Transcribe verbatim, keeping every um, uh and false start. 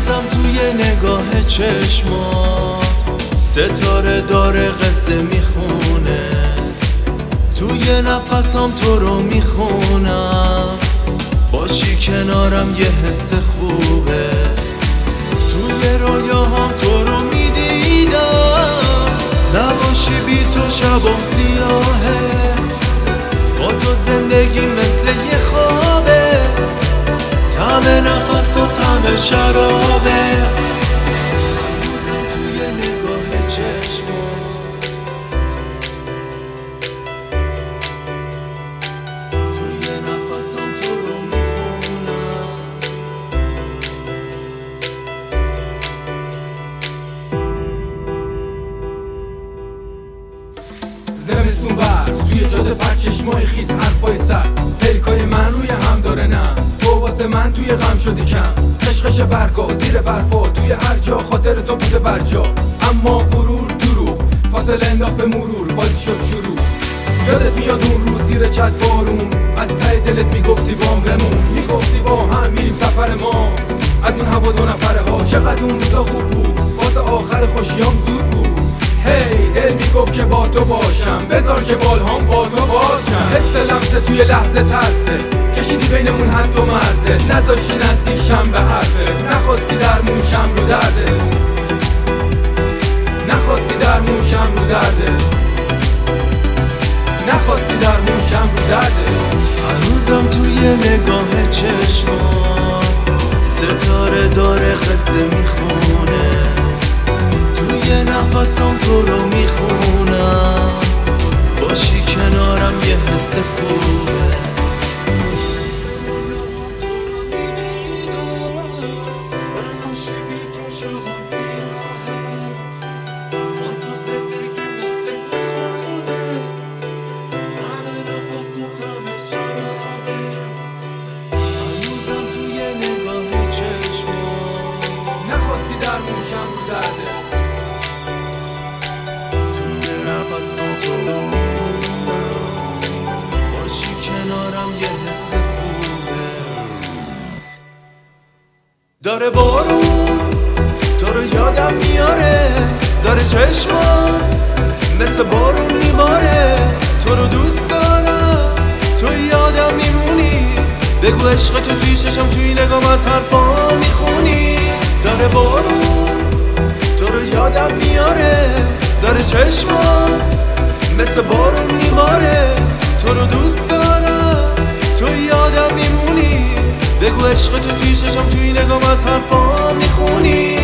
هنوزم توی نگاه چشمات ستاره داره قصه میخونه، توی نفسام تو رو میخونم، باشی کنارم یه حس خوبه. توی رویاهام تو رو میدیدم، نباشی بی تو شبام سیاهه، با تو زندگی مثل یه خوابه، طعم نفس و طعم شرابه. هنوزم توی نگاه چشمات توی نفسم تو رو میخونم. زمستون برف توی جاده پر چشمای خیس حرفای سر، پلکای من روی هم داره نم، تو واسه من توی غم شدی کم. خشخش برگا زیر برفا توی هر جا، خاطر تو بوده برجا، اما غرور دروغ فاصله انداخت به مرور، بازی شد شروع. یادت میاد اون روز زیر چت بارون، از ته دلت میگفتی بام بمون، میگفتی با هم میریم سفر ما، از اون هوا دو نفره ها. چقدر اون روزا خوب بود، واسه آخر خوشیام زود بود. هی دل میگفت که با تو باشم، بذار که بالهام با تو باشم. حس لمسه توی لحظه ترسه، کشیدی بینمون حد و مرزه، نذاشتی نزدیک شم به حرفه، نخواستی درمون شم رو درده، نخواستی درمون شم رو درده، نخواستی درمون شم رو درده. هنوزم توی نگاه چشمات ستاره داره قصه میخونه، توی نفسم تو رو میخونم، باشی کنارم یه حس خوبه. هنوزم توی نگاه چشمات نخواستی درمون شم رو درده، باشی کنارم یه حس خوبه. داره بارون تو رو یادم میاره، داره چشمم مثل بارون میباره، تو رو دوست دارم تو یادم میمونی، بگو عشق تو توی چشم توی نگام از حرفام میخونی. داره بارون تو رو یادم میاره، داره چشمم مثل بارون میباره، تو رو دوست دارم تو یادم میمونی، بگو عشق تو توی چشم توی نگام از حرفام میخونی.